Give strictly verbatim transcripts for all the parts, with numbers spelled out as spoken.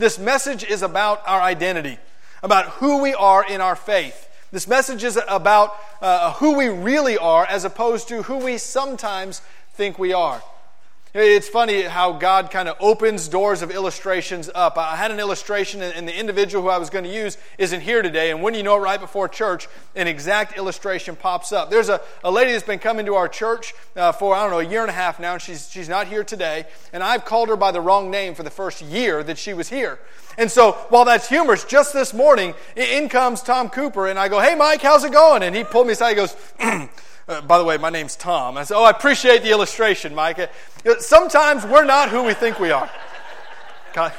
This message is about our identity, about who we are in our faith. This message is about uh, who we really are as opposed to who we sometimes think we are. It's funny how God kind of opens doors of illustrations up. I had an illustration, and the individual who I was going to use isn't here today. And when you know, right before church, an exact illustration pops up. There's a, a lady that's been coming to our church uh, for, I don't know, a year and a half now, and she's, she's not here today. And I've called her by the wrong name for the first year that she was here. And so, while that's humorous, just this morning, in comes Tom Cooper, and I go, "Hey, Mike, how's it going?" And he pulled me aside, he goes, Uh, by the way, my name's Tom. I said, "Oh, I appreciate the illustration, Mike." Uh, Sometimes we're not who we think we are. Okay.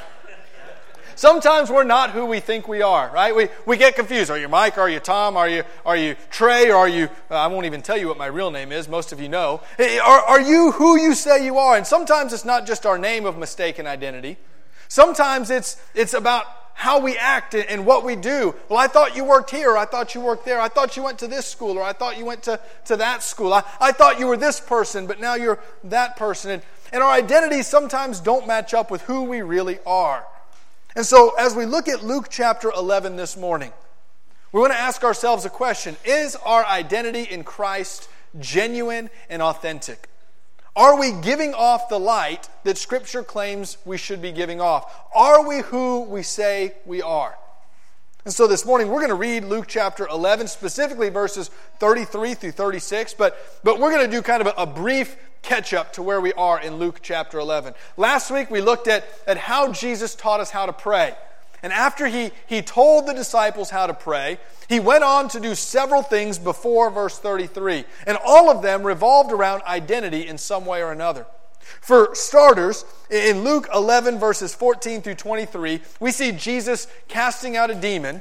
Sometimes we're not who we think we are, right? We we get confused. Are you Mike? Are you Tom? Are you are you Trey? Or are you? Uh, I won't even tell you what my real name is. Most of you know. Are are you who you say you are? And sometimes it's not just our name of mistaken identity. Sometimes it's it's about how we act and what we do. Well, I thought you worked here, or I thought you worked there. I thought you went to this school, or I thought you went to, to that school. I, I thought you were this person, but now you're that person. And, and our identities sometimes don't match up with who we really are. And so as we look at Luke chapter eleven this morning, we want to ask ourselves a question. Is our identity in Christ genuine and authentic? Are we giving off the light that Scripture claims we should be giving off? Are we who we say we are? And so this morning we're going to read Luke chapter eleven, specifically verses thirty-three through thirty-six, but, but we're going to do kind of a, a brief catch-up to where we are in Luke chapter eleven. Last week we looked at, at how Jesus taught us how to pray. And after he, he told the disciples how to pray, he went on to do several things before verse thirty-three. And all of them revolved around identity in some way or another. For starters, in Luke eleven verses fourteen through twenty-three, we see Jesus casting out a demon.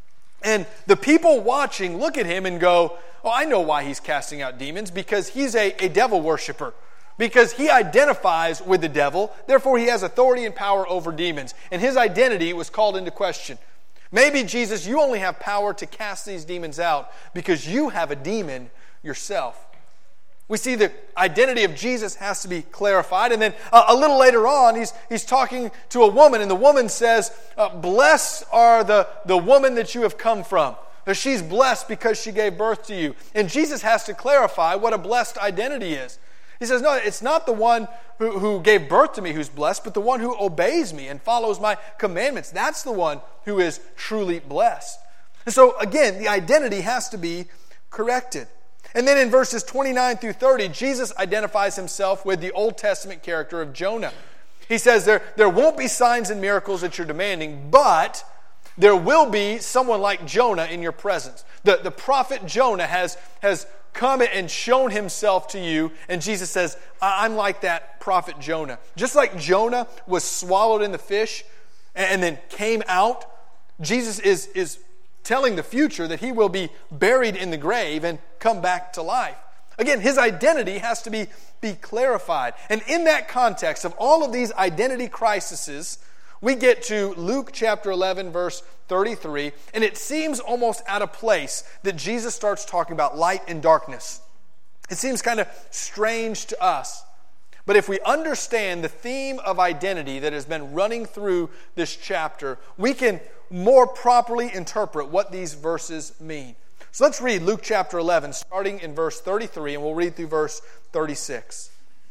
And the people watching look at him and go, "Oh, I know why he's casting out demons, because he's a, a devil worshiper. Because he identifies with the devil, therefore he has authority and power over demons." And his identity was called into question. Maybe, Jesus, you only have power to cast these demons out because you have a demon yourself. We see the identity of Jesus has to be clarified. And then uh, a little later on, he's, he's talking to a woman, and the woman says, uh, "Blessed are the, the woman that you have come from. She's blessed because she gave birth to you." And Jesus has to clarify what a blessed identity is. He says, no, it's not the one who, who gave birth to me who's blessed, but the one who obeys me and follows my commandments. That's the one who is truly blessed. And so, again, the identity has to be corrected. And then in verses twenty-nine through thirty, Jesus identifies himself with the Old Testament character of Jonah. He says, there, there won't be signs and miracles that you're demanding, but there will be someone like Jonah in your presence. The, the prophet Jonah has, has come and shown himself to you. And Jesus says, I'm like that prophet Jonah. Just like Jonah was swallowed in the fish and then came out, Jesus is, is telling the future that he will be buried in the grave and come back to life. Again, his identity has to be, be clarified. And in that context of all of these identity crises, we get to Luke chapter eleven, verse thirty-three, and it seems almost out of place that Jesus starts talking about light and darkness. It seems kind of strange to us. But if we understand the theme of identity that has been running through this chapter, we can more properly interpret what these verses mean. So let's read Luke chapter eleven, starting in verse thirty-three, and we'll read through verse thirty-six.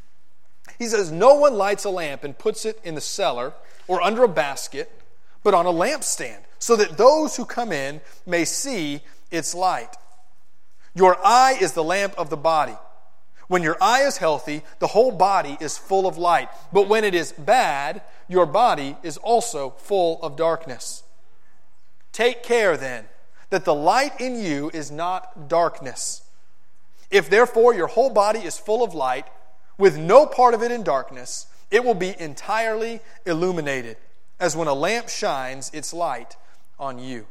He says, "No one lights a lamp and puts it in the cellar or under a basket, but on a lampstand, so that those who come in may see its light. Your eye is the lamp of the body. When your eye is healthy, the whole body is full of light. But when it is bad, your body is also full of darkness. Take care then that the light in you is not darkness. If therefore your whole body is full of light, with no part of it in darkness, it will be entirely illuminated, as when a lamp shines its light on you."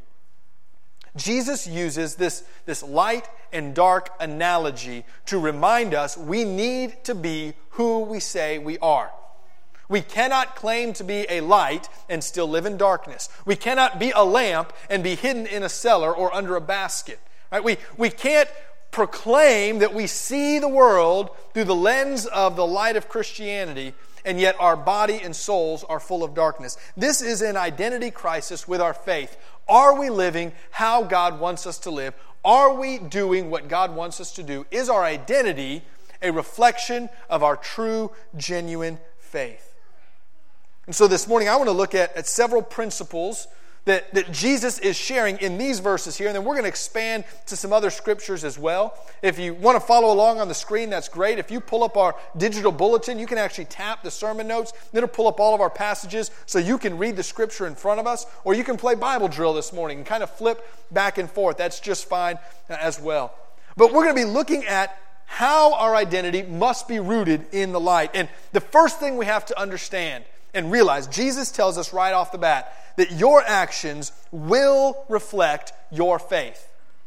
Jesus uses this, this light and dark analogy to remind us we need to be who we say we are. We cannot claim to be a light and still live in darkness. We cannot be a lamp and be hidden in a cellar or under a basket. Right? We, we can't proclaim that we see the world through the lens of the light of Christianity and yet our body and souls are full of darkness. This is an identity crisis with our faith. Are we living how God wants us to live? Are we doing what God wants us to do? Is our identity a reflection of our true, genuine faith? And so this morning I want to look at, at several principles that, that Jesus is sharing in these verses here, and then we're going to expand to some other scriptures as well. If you want to follow along on the screen, that's great. If you pull up our digital bulletin, you can actually tap the sermon notes, and it'll pull up all of our passages so you can read the scripture in front of us, or you can play Bible drill this morning and kind of flip back and forth. That's just fine as well. But we're going to be looking at how our identity must be rooted in the light. And the first thing we have to understand and realize, Jesus tells us right off the bat that your actions will reflect your faith.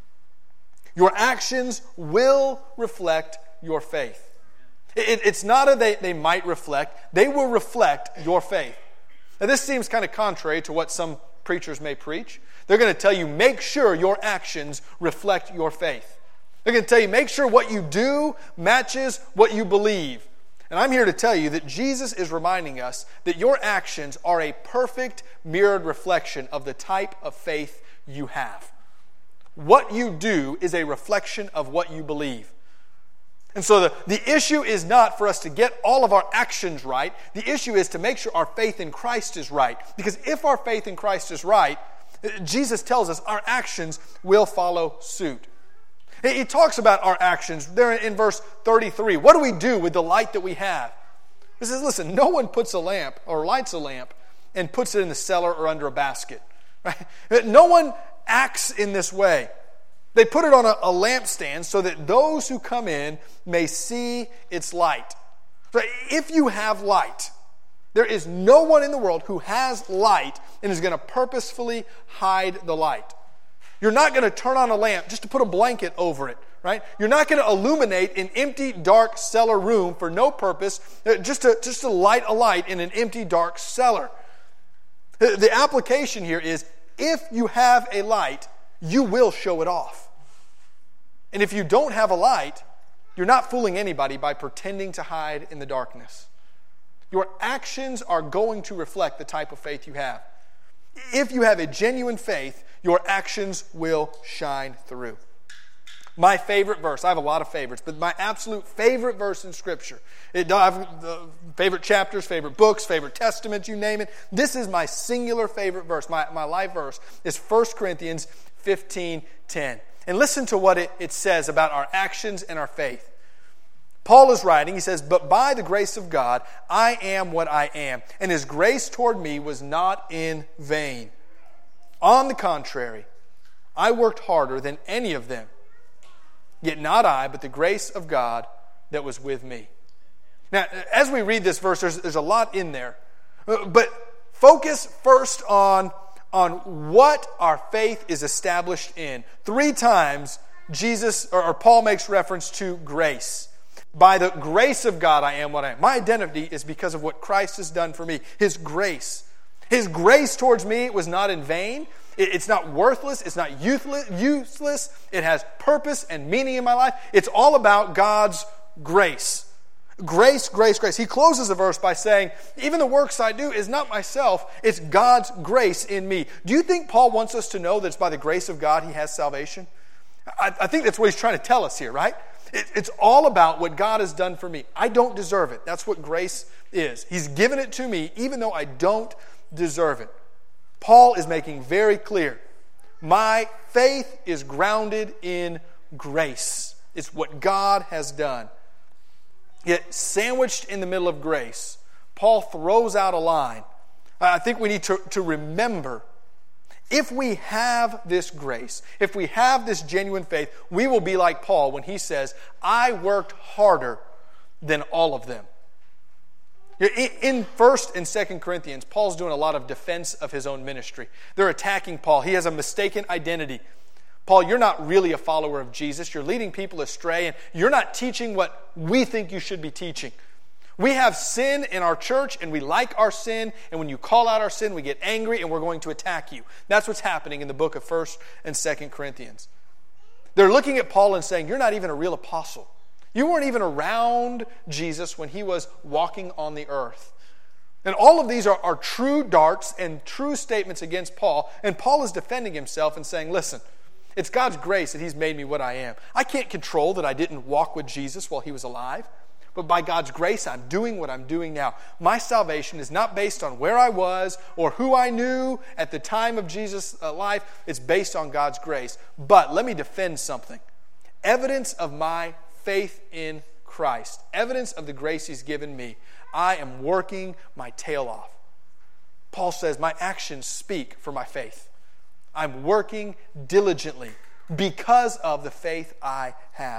Your actions will reflect your faith. It, it's not a they, they might reflect, they will reflect your faith. Now this seems kind of contrary to what some preachers may preach. They're going to tell you, make sure your actions reflect your faith. They're going to tell you, make sure what you do matches what you believe. And I'm here to tell you that Jesus is reminding us that your actions are a perfect mirrored reflection of the type of faith you have. What you do is a reflection of what you believe. And so the, the issue is not for us to get all of our actions right. The issue is to make sure our faith in Christ is right. Because if our faith in Christ is right, Jesus tells us our actions will follow suit. He talks about our actions there in verse thirty-three. What do we do with the light that we have? He says, listen, no one puts a lamp or lights a lamp and puts it in the cellar or under a basket. Right? No one acts in this way. They put it on a, a lampstand so that those who come in may see its light. So if you have light, there is no one in the world who has light and is going to purposefully hide the light. You're not going to turn on a lamp just to put a blanket over it, right? You're not going to illuminate an empty, dark cellar room for no purpose, just to, just to light a light in an empty, dark cellar. The, the application here is, if you have a light, you will show it off. And if you don't have a light, you're not fooling anybody by pretending to hide in the darkness. Your actions are going to reflect the type of faith you have. If you have a genuine faith, your actions will shine through. My favorite verse, I have a lot of favorites, but my absolute favorite verse in Scripture, it, I have uh, favorite chapters, favorite books, favorite testaments, you name it. This is my singular favorite verse, my, my life verse, is First Corinthians fifteen ten. And listen to what it, it says about our actions and our faith. Paul is writing, he says, "But by the grace of God, I am what I am, and His grace toward me was not in vain. On the contrary, I worked harder than any of them. Yet not I, but the grace of God that was with me." Now, as we read this verse, there's, there's a lot in there. But focus first on, on what our faith is established in. Three times, Jesus or, or Paul makes reference to grace. By the grace of God, I am what I am. My identity is because of what Christ has done for me. His grace. His grace towards me was not in vain. It's not worthless. It's not useless. It has purpose and meaning in my life. It's all about God's grace. Grace, grace, grace. He closes the verse by saying, even the works I do is not myself. It's God's grace in me. Do you think Paul wants us to know that it's by the grace of God he has salvation? I, I think that's what he's trying to tell us here, right? It, it's all about what God has done for me. I don't deserve it. That's what grace is. He's given it to me even though I don't deserve it. Paul is making very clear, my faith is grounded in grace. It's what God has done. Yet sandwiched in the middle of grace, Paul throws out a line. I think we need to, to remember, if we have this grace, if we have this genuine faith, we will be like Paul when he says, I worked harder than all of them. In First and Second Corinthians, Paul's doing a lot of defense of his own ministry. They're attacking Paul. He has a mistaken identity. Paul, you're not really a follower of Jesus. You're leading people astray, and you're not teaching what we think you should be teaching. We have sin in our church, and we like our sin, and when you call out our sin, we get angry, and we're going to attack you. That's what's happening in the book of First and Second Corinthians. They're looking at Paul and saying, you're not even a real apostle. You weren't even around Jesus when he was walking on the earth. And all of these are, are true darts and true statements against Paul. And Paul is defending himself and saying, listen, it's God's grace that he's made me what I am. I can't control that I didn't walk with Jesus while he was alive. But by God's grace, I'm doing what I'm doing now. My salvation is not based on where I was or who I knew at the time of Jesus' life. It's based on God's grace. But let me defend something. Evidence of my faith in Christ. Evidence of the grace he's given me. I am working my tail off. Paul says, my actions speak for my faith. I'm working diligently because of the faith I have.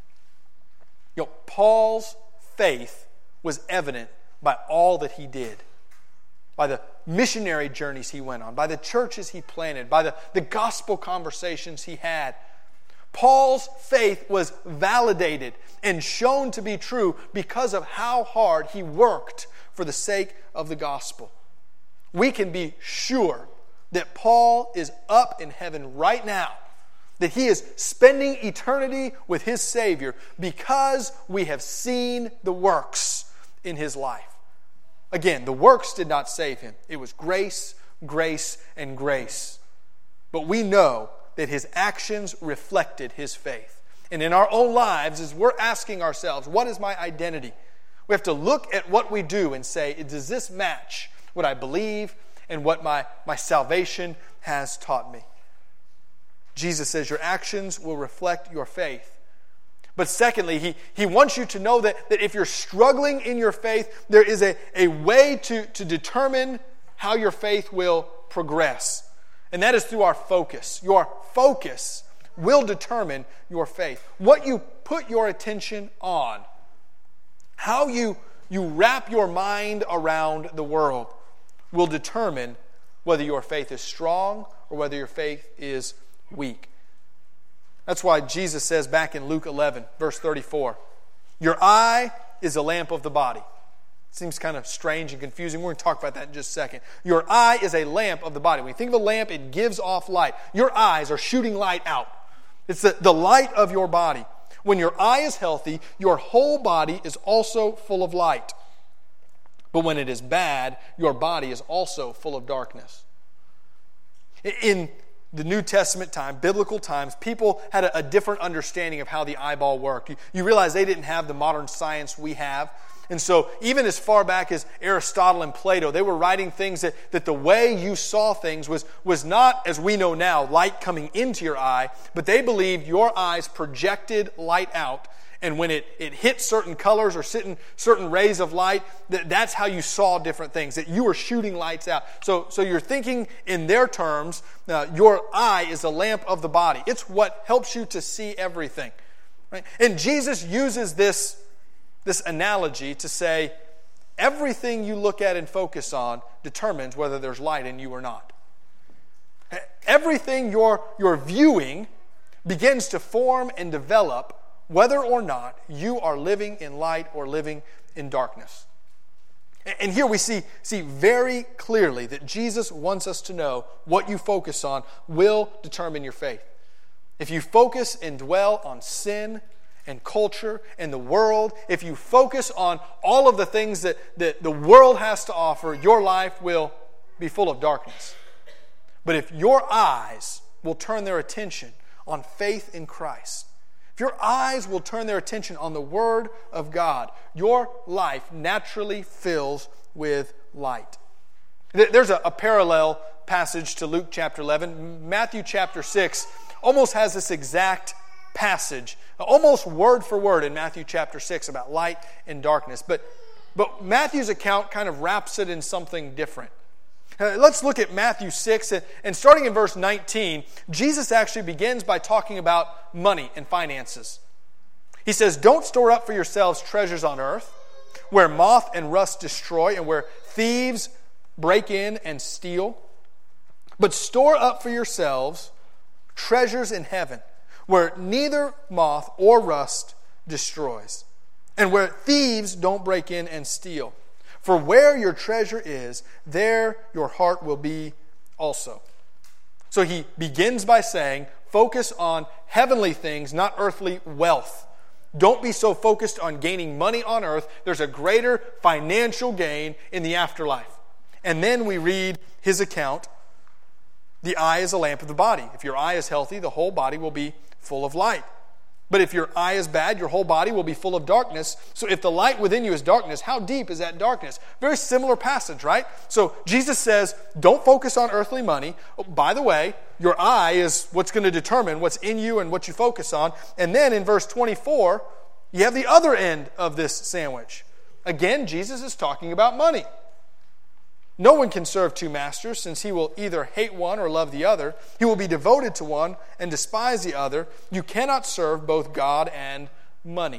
You know, Paul's faith was evident by all that he did. By the missionary journeys he went on, by the churches he planted, by the, the gospel conversations he had. Paul's faith was validated and shown to be true because of how hard he worked for the sake of the gospel. We can be sure that Paul is up in heaven right now, that he is spending eternity with his Savior because we have seen the works in his life. Again, the works did not save him. It was grace, grace, and grace. But we know that his actions reflected his faith. And in our own lives, as we're asking ourselves, what is my identity? We have to look at what we do and say, does this match what I believe and what my, my salvation has taught me? Jesus says your actions will reflect your faith. But secondly, he, he wants you to know that, that if you're struggling in your faith, there is a, a way to, to determine how your faith will progress. And that is through our focus. Your focus will determine your faith. What you put your attention on, how you, you wrap your mind around the world, will determine whether your faith is strong or whether your faith is weak. That's why Jesus says back in Luke eleven, verse thirty-four, your eye is a lamp of the body. Seems kind of strange and confusing. We're going to talk about that in just a second. Your eye is a lamp of the body. When you think of a lamp, it gives off light. Your eyes are shooting light out. It's the, the light of your body. When your eye is healthy, your whole body is also full of light. But when it is bad, your body is also full of darkness. In the New Testament time, biblical times, people had a, a different understanding of how the eyeball worked. You, you realize they didn't have the modern science we have. And so even as far back as Aristotle and Plato, they were writing things that, that the way you saw things was, was not, as we know now, light coming into your eye, but they believed your eyes projected light out. And when it, it hit certain colors or certain, certain rays of light, that, that's how you saw different things, that you were shooting lights out. So, so you're thinking in their terms, uh, your eye is a lamp of the body. It's what helps you to see everything. Right? And Jesus uses this This analogy to say everything you look at and focus on determines whether there's light in you or not. Everything you're, you're viewing begins to form and develop whether or not you are living in light or living in darkness. And here we see, see very clearly that Jesus wants us to know what you focus on will determine your faith. If you focus and dwell on sin and culture and the world, if you focus on all of the things that, that the world has to offer, your life will be full of darkness. But if your eyes will turn their attention on faith in Christ, if your eyes will turn their attention on the Word of God, your life naturally fills with light. There's a, a parallel passage to Luke chapter eleven. Matthew chapter six almost has this exact passage, almost word for word in Matthew chapter six about light and darkness. But, but Matthew's account kind of wraps it in something different. Uh, let's look at Matthew six, and, and starting in verse nineteen, Jesus actually begins by talking about money and finances. He says, "Don't store up for yourselves treasures on earth, where moth and rust destroy, and where thieves break in and steal. But store up for yourselves treasures in heaven, where neither moth or rust destroys, and where thieves don't break in and steal. For where your treasure is, there your heart will be also." So he begins by saying, focus on heavenly things, not earthly wealth. Don't be so focused on gaining money on earth. There's a greater financial gain in the afterlife. And then we read his account. The eye is a lamp of the body. If your eye is healthy, the whole body will be full of light. But if your eye is bad, your whole body will be full of darkness. So if the light within you is darkness, how deep is that darkness? Very similar passage, right? So Jesus says, don't focus on earthly money. Oh, by the way, your eye is what's going to determine what's in you and what you focus on. And then in verse twenty-four, you have the other end of this sandwich. Again, Jesus is talking about money. No one can serve two masters, since he will either hate one or love the other. He will be devoted to one and despise the other. You cannot serve both God and money.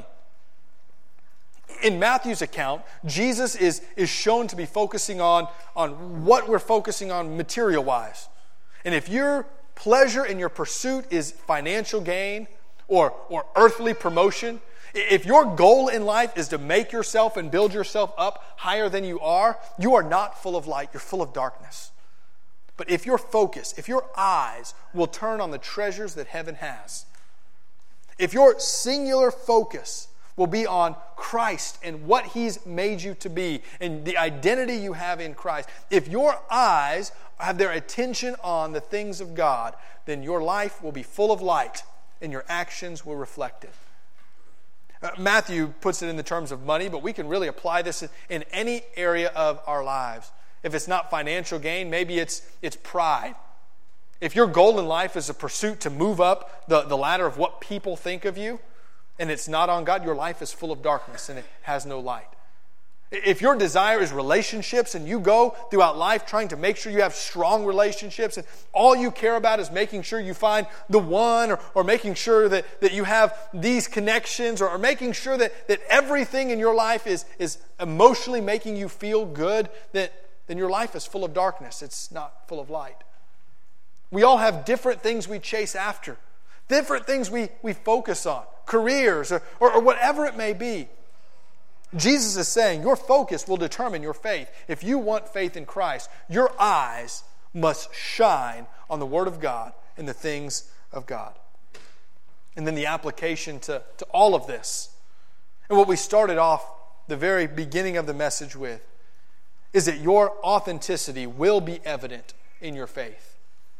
In Matthew's account, Jesus is, is shown to be focusing on, on what we're focusing on material-wise. And if your pleasure in your pursuit is financial gain or, or earthly promotion, if your goal in life is to make yourself and build yourself up higher than you are, you are not full of light, you're full of darkness. But if your focus, if your eyes will turn on the treasures that heaven has, if your singular focus will be on Christ and what He's made you to be and the identity you have in Christ, if your eyes have their attention on the things of God, then your life will be full of light and your actions will reflect it. Uh, Matthew puts it in the terms of money, but we can really apply this in, in any area of our lives. If it's not financial gain, maybe it's it's pride. If your goal in life is a pursuit to move up the, the ladder of what people think of you, and it's not on God, your life is full of darkness and it has no light. If your desire is relationships and you go throughout life trying to make sure you have strong relationships and all you care about is making sure you find the one or, or making sure that, that you have these connections or, or making sure that, that everything in your life is, is emotionally making you feel good, that, then your life is full of darkness. It's not full of light. We all have different things we chase after, different things we, we focus on, careers or, or, or whatever it may be. Jesus is saying your focus will determine your faith. If you want faith in Christ, your eyes must shine on the Word of God and the things of God. And then the application to, to all of this, and what we started off the very beginning of the message with, is that your authenticity will be evident in your faith.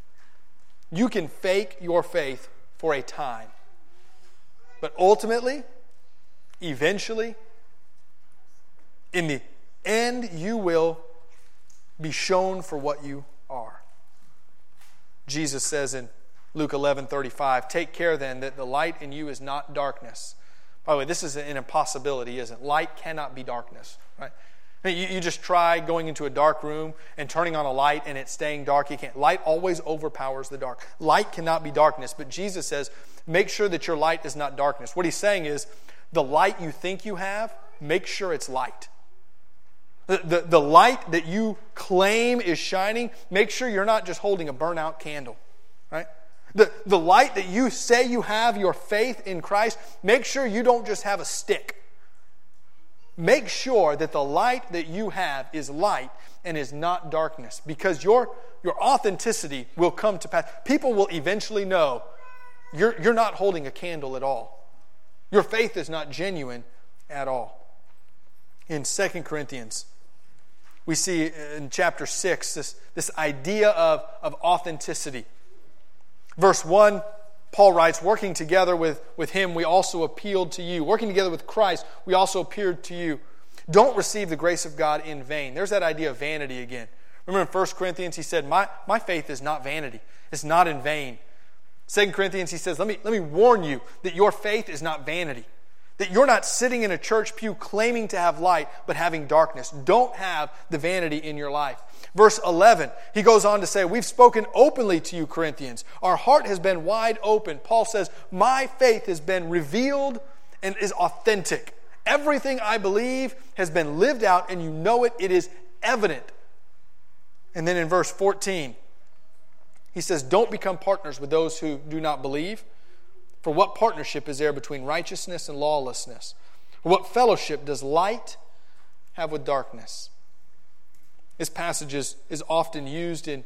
You can fake your faith for a time, but ultimately, eventually, in the end, you will be shown for what you are. Jesus says in Luke eleven thirty-five, take care then that the light in you is not darkness. By the way, this is an impossibility, isn't it? Light cannot be darkness, right? I mean, you, you just try going into a dark room and turning on a light and it staying dark. You can't. Light always overpowers the dark. Light cannot be darkness, but Jesus says, make sure that your light is not darkness. What He's saying is, the light you think you have, make sure it's light. The, the, the light that you claim is shining, make sure you're not just holding a burnout candle, right? The, the light that you say you have, your faith in Christ, make sure you don't just have a stick. Make sure that the light that you have is light and is not darkness, because your, your authenticity will come to pass. People will eventually know you're, you're not holding a candle at all. Your faith is not genuine at all. In Second Corinthians, we see in chapter six this, this idea of, of authenticity. Verse one, Paul writes, working together with, with him, we also appealed to you. Working together with Christ, we also appeared to you. Don't receive the grace of God in vain. There's that idea of vanity again. Remember in First Corinthians, he said, my, my faith is not vanity. It's not in vain. Second Corinthians, he says, let me, let me warn you that your faith is not vanity. That you're not sitting in a church pew claiming to have light, but having darkness. Don't have the vanity in your life. Verse eleven, he goes on to say, we've spoken openly to you, Corinthians. Our heart has been wide open. Paul says, my faith has been revealed and is authentic. Everything I believe has been lived out, and you know it. It is evident. And then in verse fourteen, he says, don't become partners with those who do not believe. For what partnership is there between righteousness and lawlessness? What fellowship does light have with darkness? This passage is, is often used in,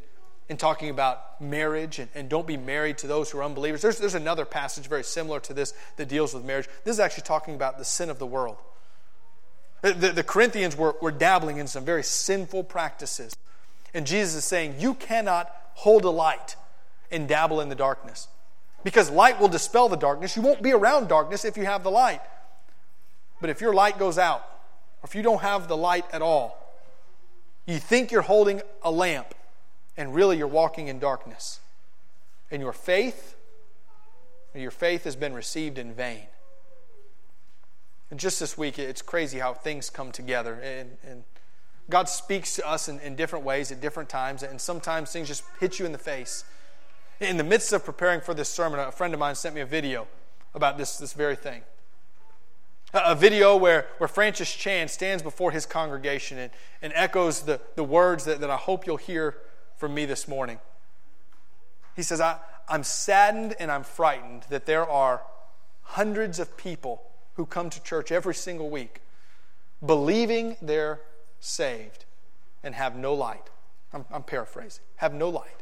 in talking about marriage and, and don't be married to those who are unbelievers. There's, there's another passage very similar to this that deals with marriage. This is actually talking about the sin of the world. The, the, the Corinthians were, were dabbling in some very sinful practices. And Jesus is saying, you cannot hold a light and dabble in the darkness. Because light will dispel the darkness. You won't be around darkness if you have the light. But if your light goes out, or if you don't have the light at all, you think you're holding a lamp, and really you're walking in darkness. And your faith, your faith has been received in vain. And just this week, it's crazy how things come together. And, and God speaks to us in, in different ways at different times. And sometimes things just hit you in the face. In the midst of preparing for this sermon, a friend of mine sent me a video about this, this very thing. A video where, where Francis Chan stands before his congregation and, and echoes the, the words that, that I hope you'll hear from me this morning. He says, I, I'm saddened and I'm frightened that there are hundreds of people who come to church every single week believing they're saved and have no light. I'm, I'm paraphrasing. Have no light.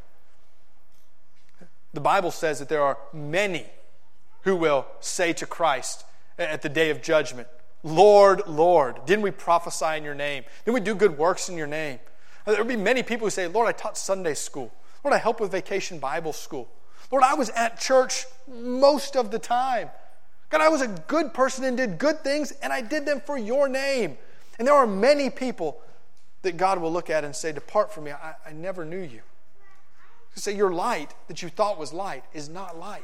The Bible says that there are many who will say to Christ at the day of judgment, Lord, Lord, didn't we prophesy in your name? Didn't we do good works in your name? There will be many people who say, Lord, I taught Sunday school. Lord, I helped with Vacation Bible School. Lord, I was at church most of the time. God, I was a good person and did good things, and I did them for your name. And there are many people that God will look at and say, depart from me, I, I never knew you. Say, your light that you thought was light is not light.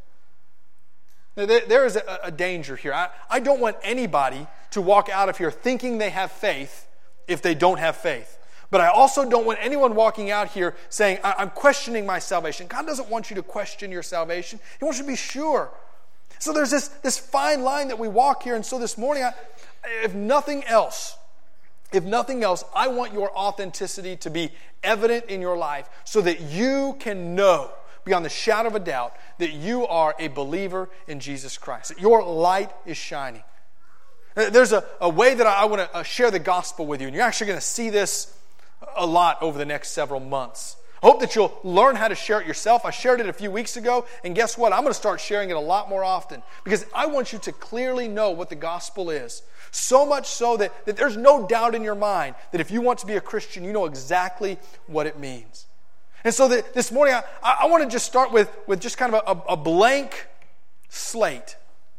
Now, there, there is a, a danger here. I, I don't want anybody to walk out of here thinking they have faith if they don't have faith. But I also don't want anyone walking out here saying, I, I'm questioning my salvation. God doesn't want you to question your salvation. He wants you to be sure. So there's this, this fine line that we walk here. And so this morning, I, if nothing else, If nothing else, I want your authenticity to be evident in your life so that you can know beyond the shadow of a doubt that you are a believer in Jesus Christ, that your light is shining. There's a, a way that I, I want to share the gospel with you, and you're actually going to see this a lot over the next several months. I hope that you'll learn how to share it yourself. I shared it a few weeks ago, and guess what? I'm going to start sharing it a lot more often because I want you to clearly know what the gospel is. So much so that, that there's no doubt in your mind that if you want to be a Christian, you know exactly what it means. And so that this morning, I, I want to just start with, with just kind of a, a blank slate.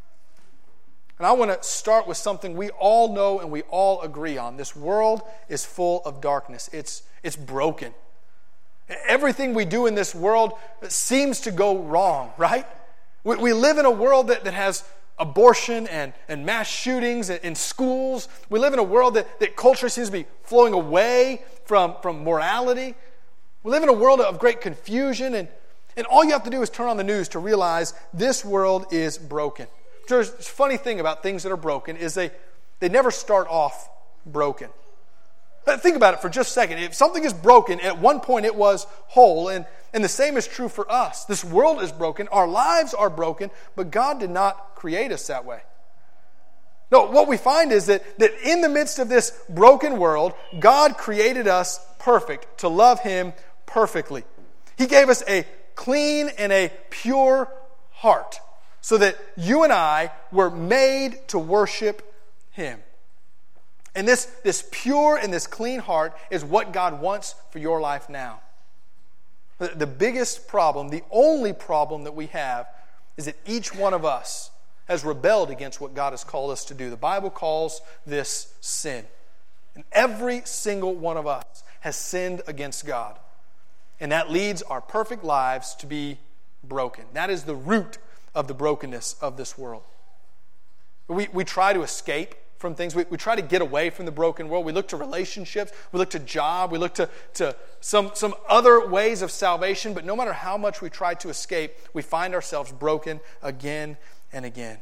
And I want to start with something we all know and we all agree on. This world is full of darkness. It's, it's broken. Everything we do in this world seems to go wrong, right? We, we live in a world that, that has abortion and, and mass shootings in, in schools. We live in a world that, that culture seems to be flowing away from, from morality. We live in a world of great confusion, and, and all you have to do is turn on the news to realize this world is broken. There's a funny thing about things that are broken is they, they never start off broken. Think about it for just a second. If something is broken, at one point it was whole, and, and the same is true for us. This world is broken, our lives are broken, but God did not create us that way. No, what we find is that, that in the midst of this broken world, God created us perfect, to love Him perfectly. He gave us a clean and a pure heart, so that you and I were made to worship Him. And this, this pure and this clean heart is what God wants for your life now. The, the biggest problem, the only problem that we have, is that each one of us has rebelled against what God has called us to do. The Bible calls this sin. And every single one of us has sinned against God. And that leads our perfect lives to be broken. That is the root of the brokenness of this world. We, we try to escape from things. We, we try to get away from the broken world. We look to relationships. We look to job. We look to, to some, some other ways of salvation. But no matter how much we try to escape, we find ourselves broken again and again.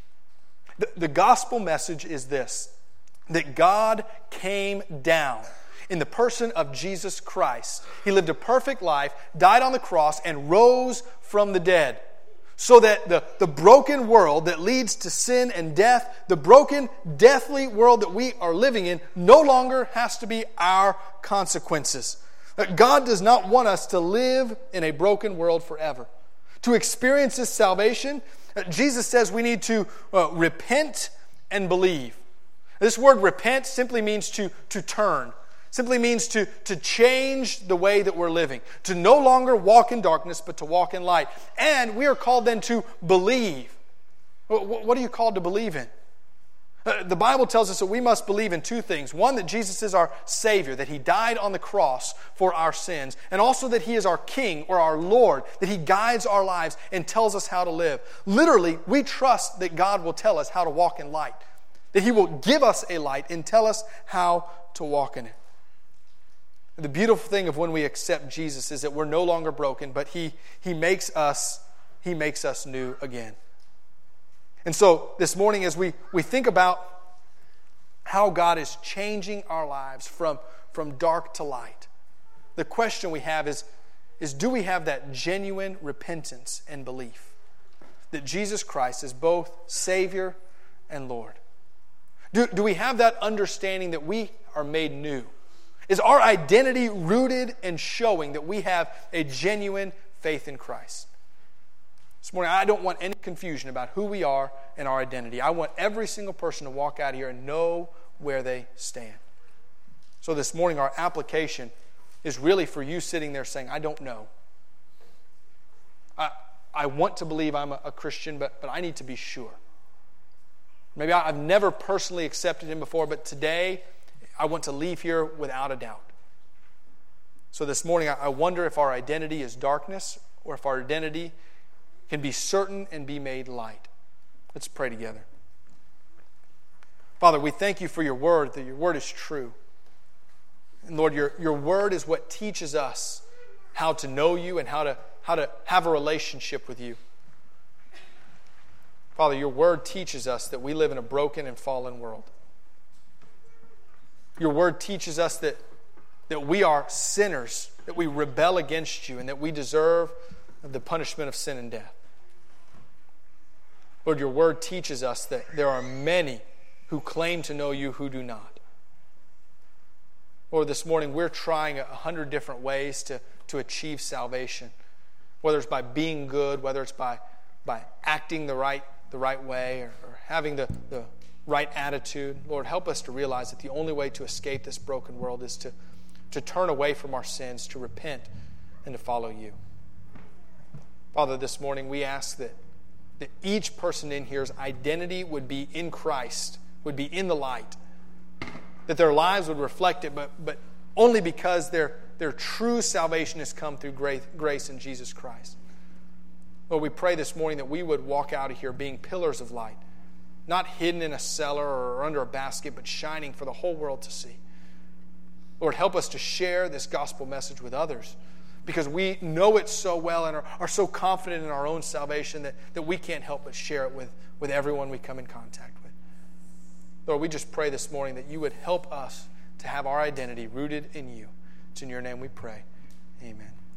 The, the gospel message is this, that God came down in the person of Jesus Christ. He lived a perfect life, died on the cross, and rose from the dead. So that the, the broken world that leads to sin and death, the broken, deathly world that we are living in, no longer has to be our consequences. God does not want us to live in a broken world forever. To experience this salvation, Jesus says we need to uh, repent and believe. This word repent simply means to, to turn. Simply means to, to change the way that we're living. To no longer walk in darkness, but to walk in light. And we are called then to believe. What are you called to believe in? The Bible tells us that we must believe in two things. One, that Jesus is our Savior, that He died on the cross for our sins. And also that He is our King or our Lord, that He guides our lives and tells us how to live. Literally, we trust that God will tell us how to walk in light. That He will give us a light and tell us how to walk in it. The beautiful thing of when we accept Jesus is that we're no longer broken, but He, he, makes us, he makes us new again. And so this morning as we, we think about how God is changing our lives from, from dark to light, the question we have is, is do we have that genuine repentance and belief that Jesus Christ is both Savior and Lord? Do, do we have that understanding that we are made new? Is our identity rooted and showing that we have a genuine faith in Christ? This morning, I don't want any confusion about who we are and our identity. I want every single person to walk out here and know where they stand. So this morning, our application is really for you sitting there saying, I don't know. I, I want to believe I'm a, a Christian, but, but I need to be sure. Maybe I, I've never personally accepted Him before, but today I want to leave here without a doubt. So this morning, I wonder if our identity is darkness or if our identity can be certain and be made light. Let's pray together. Father, we thank You for Your word, that Your word is true. And Lord, Your, your word is what teaches us how to know You and how to, how to have a relationship with You. Father, Your word teaches us that we live in a broken and fallen world. Your word teaches us that, that we are sinners, that we rebel against You, and that we deserve the punishment of sin and death. Lord, Your word teaches us that there are many who claim to know You who do not. Lord, this morning we're trying a hundred different ways to, to achieve salvation, whether it's by being good, whether it's by, by acting the right, the right way, or, or having the, the right attitude. Lord, help us to realize that the only way to escape this broken world is to, to turn away from our sins, to repent, and to follow You. Father, this morning we ask that, that each person in here's identity would be in Christ, would be in the light, that their lives would reflect it, but, but only because their, their true salvation has come through grace, grace in Jesus Christ. Lord, we pray this morning that we would walk out of here being pillars of light, not hidden in a cellar or under a basket, but shining for the whole world to see. Lord, help us to share this gospel message with others, because we know it so well and are, are so confident in our own salvation that, that we can't help but share it with, with everyone we come in contact with. Lord, we just pray this morning that You would help us to have our identity rooted in You. It's in Your name we pray. Amen.